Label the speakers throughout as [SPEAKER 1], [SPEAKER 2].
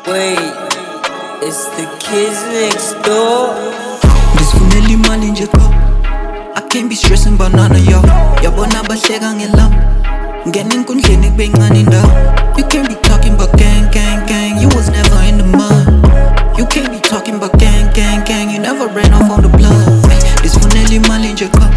[SPEAKER 1] Wait, it's the kids next door.
[SPEAKER 2] Ndisifunela imali nje qo. I can't be stressing about none of y'all. Yabona bahleka ngelami. Ngena enkundleni kube incane indawo. You can't be talking about gang, gang, gang. You was never in the mud. You can't be talking about gang, gang, gang. You never ran off on the blood. Ndisifunela imali nje qo.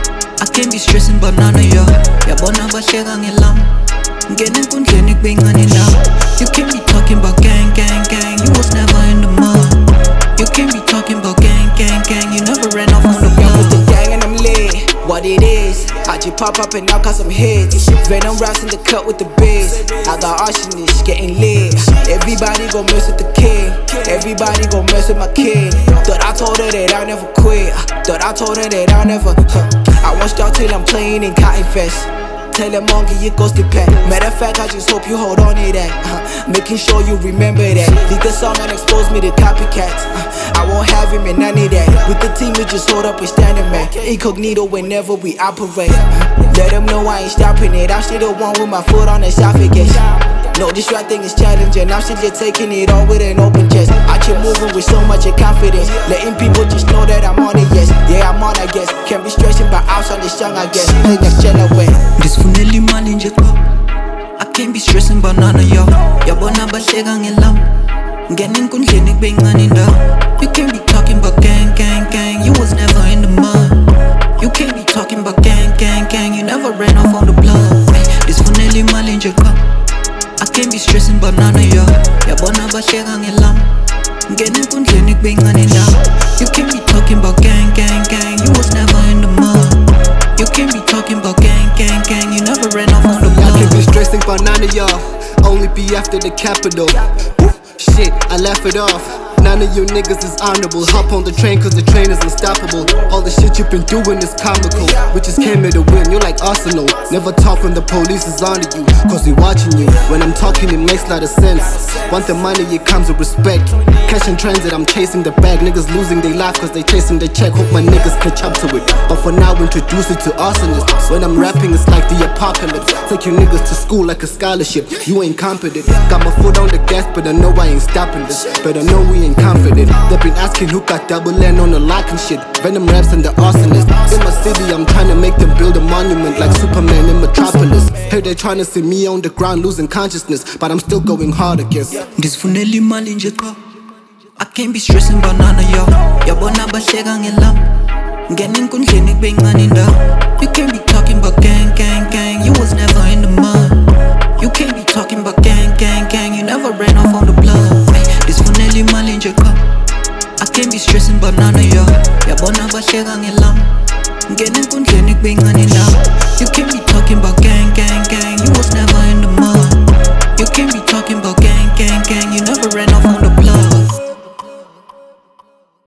[SPEAKER 2] I can't be stressing about none of y'all. Yabona bahleka ngelami. Ngena enkundleni kube incane indawo. You can't be talking about gang, gang, gang. You was never in the mud. You can't be talking about gang, gang, gang. You never ran off on the blood.
[SPEAKER 3] With the gang and I'm lit, what it is, I just pop up and knock out some hits. Venom raps in the cut with the bass. I got arsonists getting lit. Everybody gon' mess with the king. Everybody gon' mess with my king. Thought I told her that I never quit. Thought I told her that I never I won't stop till I'm playing in Cotton Fest. Tell them monkey it goes to pet. Matter of fact, I just hope you hold on to that. Making sure you remember that. Leave the song and expose me to copycats. I won't have him in none of that. With the team, we just hold up and standing man. Incognito whenever we operate. Let them know I ain't stopping it. I'm still the one with my foot on the esophagus. No, this right thing is challenging. I'm still just taking it all with an open chest. I keep moving with so much confidence. Letting people just know that I'm on it, yes. Yeah, I'm on, I guess. Can't be stressing by outs on this song, I guess. Hey, let's chill away.
[SPEAKER 2] Ndisifunela imali nje qo. I can't be stressing about none of y'all. Yabona bahleka ngelami. Ngena enkundleni kube incane indawo. You can't be talking about gang, gang, gang. You was never in the mud. You can't be talking about gang, gang, gang. You never ran off on the blood. Ndisifunela imali nje qo. I can't be stressing about none of y'all. Yabona bahleka ngelami. Ngena enkundleni kube incane indawo. You can't be talking about gang, gang, gang. You was never in the mud. You can't be talking about gang, gang, gang. You never ran off on the blood.
[SPEAKER 4] I can't be stressing about none of y'all. Only be after the capital. Woo, shit, I laugh it off. None of you niggas is honorable. Hop on the train cause the train is unstoppable. All the shit you've been doing is comical. We just came here to win, you're like Arsenal. Never talk when the police is on you, cause we watching you. When I'm talking it makes a lot of sense. Want the money, it comes with respect. Cash in transit, I'm chasing the bag. Niggas losing their life cause they chasing the check. Hope my niggas catch up to it. But for now, introduce it to arsonists. When I'm rapping, it's like the apocalypse. Take you niggas to school like a scholarship. You ain't competent. Got my foot on the gas, but I know I ain't stopping this. But I know we ain't confident. They've been asking who got double N on the lock and shit. Venom raps and the arsonist. In my city, I'm trying to make them build a monument like Superman in Metropolis. Hey, they trying to see me on the ground losing consciousness, but I'm still going hard against.
[SPEAKER 2] Ndisifunela imali nje qo. I can't be stressing about none of y'all. Yabona bahleka ngelami. Ngena enkundleni kube incane indawo. You can't be talking about gang, gang, gang. You was never in the mud. You can't be talking about gang, gang, gang. You never ran off on the blood. Ndisifunela imali nje qo. I can't be stressing about none of y'all. Yabona bahleka ngelami. Ngena enkundleni kube incane indawo. You can't be talking about gang, gang, gang.